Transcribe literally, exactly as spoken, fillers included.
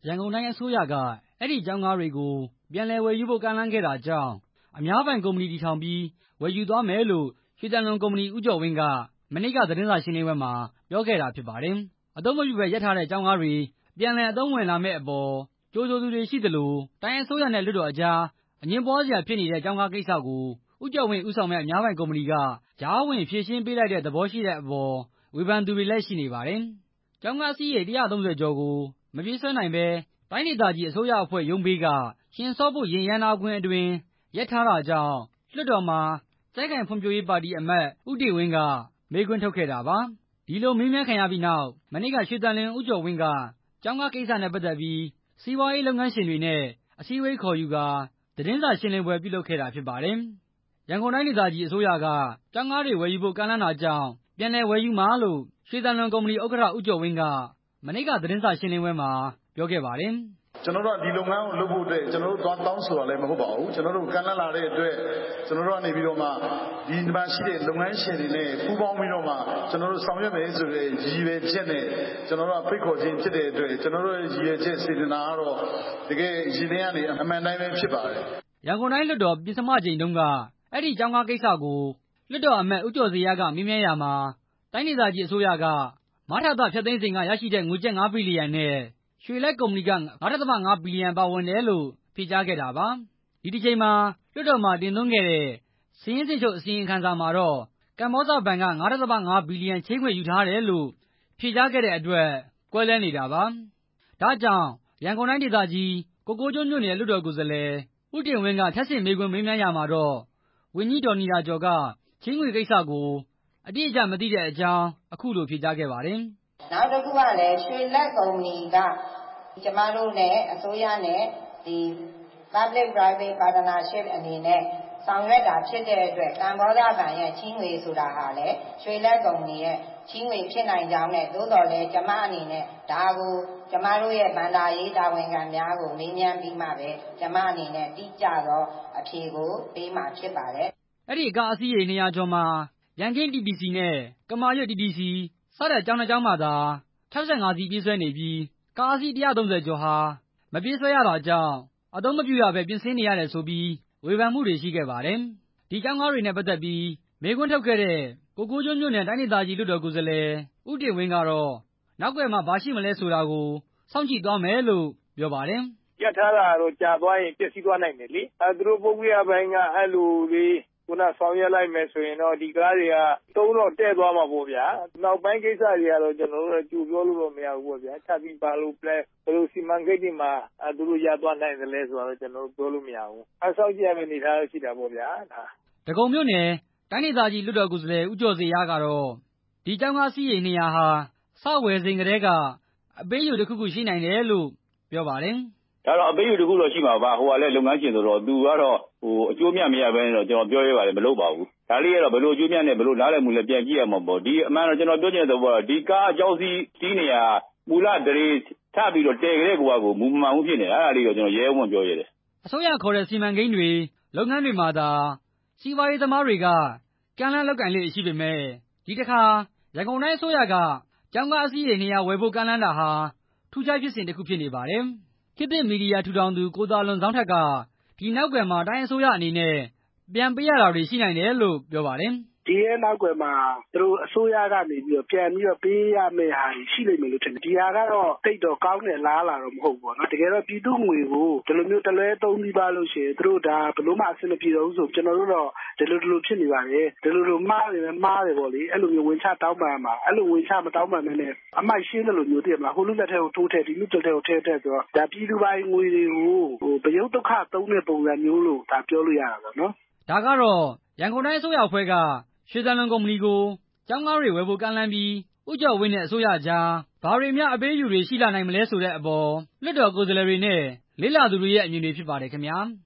ရန်ကုန်တိုင်းအစိုးရကအဲ့ဒီကျောင်းကားတွေကိုပြန်လည်ဝယ်ယူဖို့ကမ်းလှမ်းခဲ့တာကြောင့်အများပိုင်ကုမ္ပဏီတည်ထောင်ပြီးဝယ်ယူသွားမယ်လို့ရွှေသံလွင်ကုမ္ပဏီဦးကျော်ဝင်းကမနေ့ကသတင်းစာရှင်းလင်းပွဲမှာပြောခဲ့တာဖြစ်ပါတယ်။အသုံးမပြုဘဲရပ်ထားတဲ့ကျောင်းကားတွေပြန်လည်အသုံးဝင်လာမယ့်အပေါ်ကြိုဆိုသူတွေရှိသလိုတိုင်းအစိုးရနဲ့လွှတ်တော်အကြားအငြင်းပွားစရာဖြစ်နေတဲ့ကျောင်းကားကိစ္စကိုဦးကျော်ဝင်းဦးဆောင်တဲ့အများပိုင်ကုမ္ပဏီကကြားဝင်ဖြေရှင်းပေးလိုက်တဲ့သဘောရှိတဲ့အပေါ်ဝေဖန်သူတွေလည်းရှိနေပါတယ်။ကျောင်းကားစီးရေတစ်ရာသုံးဆယ်ကျော်ကိုမပြေးဆွဲနိုင်ဘဲတိုင်းဒေသကြီးအစိုးရအဖွဲ့ရုံးဘေးကရှင်စောဖို့ယာဉ်ရပ်နားကွင်းအတွင်းရပ်ထားတာကြောင့်လွှတ်တော်မှာကြံ့ခိုင်ဖွံ့ဖြိုးရေးပါတီအမတ်ဦးတင်ဝင်းကမေးခွန်းထုတ်ခဲ့တာပါ။ဒီလိုမေးမြန်းခံရပြီးနောက်မနေ့ကရွှေသံလွင်ဦးကျော်ဝင်းကကျောင်းကားကိစ္စနဲ့ပတ်သက်ပြီးစီးပွားရေးလုပ်ငန်းရှင်တွေနဲ့အစည်းအဝေးခေါ်ယူကာသတင်းစာရှင်းလင်းပွဲပြုလုပ်ခဲ့တာဖြစ်ပါတယ်။ရန်ကုန်တိုင်းဒေသကြီးအစိုးရကကျောင်းကားတွေဝယ်ယူဖို့ကမ်းလှမ်းတာကြောင့်ပြန်လည်ဝယ်ယူမှာလို့ရွှေသံလွင်ကုမ္ပဏီဥက္ကဋ္ဌဦးကျော်ဝင်းကမနေ့ကသတင်းစာရှင်းလင်းပွဲမှာပြောခဲ့ပါတယ်။ကျွန်တော်တို့ကဒီလုပ်ငန်းကိုလုပ်ဖို့အတွက်ကျွန်တော်တို့သွားတောင်းဆိုတာလည်းမဟုတ်ပါဘူးကျွန်တော်တို့ကမ်းလှမ်းလာတဲ့အတွက်ကျွန်တော်တို့ကနေပြီးတော့မှဒီမှာရှိတဲ့လုပ်ငန်းရှင်တွေနဲ့ပူးပေါင်းပြီးတော့မှကျွန်တော်တို့ဆောင်ရွက်မယ်ဆိုတဲ့ရည်ရွယ်ချက်နဲ့ကျွန်တော်တို့ဖိတ်ခေါ်ခြင်းဖြစ်တဲ့အတွက်ကျွန်တော်တို့ရည်ရွယ်ချက်စေတနာကတော့တကယ်ရည်နှင်းကနေအမှန်တိုင်းပဲဖြစ်ပါတယ်။ရန်ကုန်တိုင်းလွှတ်တော်ပြင်ဆမချိန်တုန်းကအဲ့ဒီကျောင်းကားကိစ္စကိုလွှတ်တော်အမတ်ဦးကျော်ဇေယျကမေးမြန်းရာမှာတိုင်းဒေသကြီးအစိုးရကမထသဖြတ်သိမ်းစဉ်ကရရှိတဲ့ငွေကျပ်ငါးဘီလီယံနဲ့ရွှေလက်ကုမ္ပဏီက ငါးဒသမငါးဘီလီယံပါဝင်တယ်လို့ဖြေကြားခဲ့တာပါ။ဒီတစ်ချိန်မှာလွှတ်တော်မှာတင်သွင်းခဲ့တဲ့စာရင်းစစ်ချုပ်အစီရင်ခံစာမှာတော့ကမ္ဘောဇဘဏ်က ငါးဒသမငါးဘီလီယံချေးငွေယူထားတယ်လို့ဖြေကြားခဲ့တဲ့အတွက်ကွဲလွဲနေတာပါ။ဒါကြောင့်ရန်ကုန်တိုင်းဒေသကြီးကိုကိုးကျွန်းမြို့နယ်လွှတ်တော်ကိုယ်စားလှယ်ဦးတင်ဝင်းကထပ်ဆင့်မေးခွန်းမေးမြန်းရာမှာတော့ဝန်ကြီးဒေါ်နီလာကျော်ကချေးငွေကိစ္စကိုအတိအကျမသိတဲ့အကြောင်းအခုလိုဖြေကြားခဲ့ပါတယ်။နောက်တစ်ခုကလည်းရွှေလက်ကုမ္ပဏီကကျမတို့နဲ့အစိုးရနဲ့ဒီ Public Private Partnership အနေနဲ့ဆောင်ရွက်တာဖြစ်တဲ့အတွက်ကမ္ဘောဇဘဏ်ရဲ့ချေးငွေဆိုတာဟာလည်းရွှေလက်ကုမ္ပဏီရဲ့ချေးငွေဖြစ်နိုင်ကြောင်းနဲ့သို့တော်လည်းကျမအနေနဲ့ဒါကိုကျမတို့ရဲ့ဗန္ဒာရေးတာဝန်ခံများကိုမေးမြန်းပြီးမှပဲကျမအနေနဲ့တိကျသောအဖြေကိုပေးမှာဖြစ်ပါတယ်။အဲ့ဒီကားအစီးရေနှစ်ရာကျော်မှာရန်ကင်း တီ တီ စီ နဲ့ကမာရွတ် တီ တီ စီ စတဲ့ကျောင်းနှစ်ကျောင်းမှာသာ၆၅စီးပြေးဆွဲနေပြီးကားအစီးတစ်ရာသုံးဆယ်ကျော်ဟာမပြေးဆွဲရတာကြောင့်အသုံးမပြုရဘဲပြင်ဆင်နေရတယ်ဆိုပြီးဝေဖန်မှုတွေရှိခဲ့ပါတယ်။ဒီကျောင်းကားတွေနဲ့ပတ်သက်ပြီးမေးခွန်းထုတ်ခဲ့တဲ့ကိုကိုးကျွန်းမြို့နယ်တိုင်းဒေသကြီးလွှတ်တော်ကိုယ်စားလှယ်ဦးတင်ဝင်းကတော့နောက်ကွယ်မှာဘာရှိမလဲဆိုတာကိုစောင့်ကြည့်သွားမယ်လို့ပြောပါတယ်။ရပ်ထားတာတော့ကြာသွားရင်ပျက်စီးသွားနိုင်တယ်လေအဲသူတို့ပုဂ္ဂိုလ်ပိုင်းကအဲ့လိုလေးခုနဆောင်ရွက်လိုက်မယ်ဆိုရင်တော့ဒီကားတွေကသုံးတော့တဲ့သွားမှာပေါ့ဗျာနောက်ပိုင်းကိစ္စတွေကတော့ကျွန်တော်တို့ကြိုပြောလို့တော့မရဘူးပေါ့ဗျာထပ်ပြီးပါလို့ plan ဘယ်လိုစီမံကိန်းတွေမှာအဲသူတို့ရသွားနိုင်တယ်လဲဆိုတော့ကျွန်တော်တို့ပြောလို့မရဘူးအဆောက်ကြရမယ့်အနေထားရှိတာပေါ့ဗျာဒါဒဂုံမြို့နယ်တိုင်းဒေသကြီးလွှတ်တော်ကိုယ်စားလှယ်ဦးကျော်ဇေယျကတော့ဒီကျောင်းကားစီးရေနေရာဟာစဝယ်စဉ်ကတည်းကအပေးယူတစ်ခုခုရှိနိုင်တယ်လို့ပြောပါတယ်ဒါတော့အပေးယူတစ်ခုတော့ရှိမှာပါဟိုကလည်းလုပ်ငန်းရှင်ဆိုတော့သူကတော့ဟိုအကျိုးမြတ်မရဘဲတော့ကျွန်တော်ပြောရပါတယ်မလုပ်ပါဘူးဒါလေးကတော့ဘယ်လိုအကျိုးမြတ်နဲ့ဘယ်လိုနားလည်မှုလဲပြန်ကြည့်ရမှာပေါ့ဒီအမှန်တော့ကျွန်တော်ပြောချင်တဲ့ဘောဒီကားအကြောင်းစီးစီးနေရမူလတရေထပြီးတော့တဲကြတဲ့ကွာကိုမူမှန်မှုဖြစ်နေတာအဲ့ဒါလေးတော့ကျွန်တော်ရဲဝံ့ပြောရတယ်အစိုးရခေါ်တဲ့စီမံကိန်းတွေလုပ်ငန်းတွေမှာသာစီးပွားရေးသမားတွေကကမ်းလှမ်းလုပ်ကင်လေးရှိပေမဲ့ဒီတစ်ခါရန်ကုန်တိုင်းအစိုးရကကျောင်းကားအစီးရေနေရာဝယ်ဖို့ကမ်းလှမ်းတာဟာထူးခြားဖြစ်စဉ်တစ်ခုဖြစ်နေပါတယ်ခေတ်သစ်မီဒီယာထူထောင်သူကိုသာလွန်ဇောင်းထက်ကဒီနောက်ကွယ်မှာတိုင်းအစိုးရအနေနဲ့ပြန်ပေးရတာတွေရှိနိုင်တယ်လို့ပြောပါတယ်ဒီရဲ့နောက်ကွယ်မှာသူတို့အစိုးရကနေပြီးတော့ပြန်ပြီးတော့ပေးရမယ့်ဟာရှိလိမ့်မယ်လို့ထင်တယ်ဒီဟာကတော့တိတ်တော့ကောင်းတယ်လားလာတော့မဟုတ်ဘူးပေါ့နော်တကယ်တော့ပြည်သူ့ငွေကိုဒီလိုမျိုးတလဲသုံးပြီးပါလို့ရှိရင်သူတို့ဒါဘလို့မှအဆင်မပြေတော့ဘူးဆိုကျွန်တော်တို့တော့ဒီလိုဒီလိုဖြစ်နေပါတယ်ဒီလိုလိုမှားတယ်မှားတယ်ပေါ့လေအဲ့လိုမျိုးဝင်ချတောင်းပန်မှာအဲ့လိုဝင်ချမတောင်းပန်နဲ့အမိုက်ရှင်းတယ်လို့မျိုးတည်မှာဟိုလူလက်ထဲကိုထိုးထည့်ဒီလူလက်ထဲကိုထည့်ထည့်ဆိုတော့ဒါပြည်သူပိုင်းငွေတွေကိုဟိုဗယုတ်ဒုက္ခသုံးတဲ့ပုံစံမျိုးလို့ဒါပြောလို့ရတာပေါ့နော်ဒါကတော့ရန်ကုန်တိုင်းအစိုးရအဖွဲ့ကရွှေသံလွင်ကုမ္ပဏီကိုကျောင်းကားတွေဝယ်ဖို့ကမ်းလှမ်းပြီးဦးကျော်ဝင်းနဲ့အစိုးရကြားဘာတွေများအပေးအယူတွေရှိလာနိုင်မလဲဆိုတဲ့အပေါ်လွှတ်တော်ကိုယ်စားလှယ်တွေနဲ့လေ့လာသူတွေရဲ့အမြင်တွေဖြစ်ပါတယ်ခင်ဗျာ